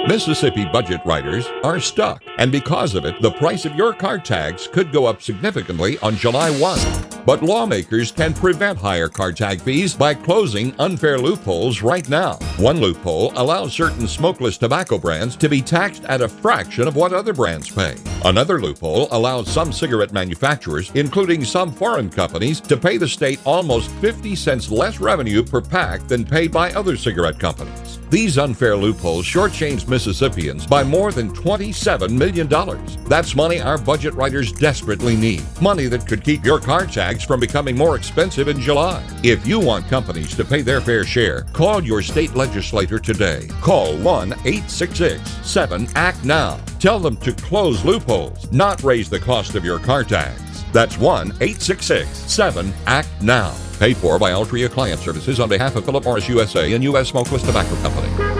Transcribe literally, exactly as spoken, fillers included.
Mississippi budget writers are stuck, and because of it, the price of your car tags could go up significantly on July first. But lawmakers can prevent higher car tag fees by closing unfair loopholes right now. One loophole allows certain smokeless tobacco brands to be taxed at a fraction of what other brands pay. Another loophole allows some cigarette manufacturers, including some foreign companies, to pay the state almost fifty cents less revenue per pack than paid by other cigarette companies. These unfair loopholes shortchange Mississippians by more than twenty-seven million dollars. That's money our budget writers desperately need. Money that could keep your car tags from becoming more expensive in July. If you want companies to pay their fair share, call your state legislator today. Call one eight six six seven act now. Tell them to close loopholes, not raise the cost of your car tags. That's one eight six six seven act now. Paid for by Altria Client Services on behalf of Philip Morris U S A and U S Smokeless Tobacco Company.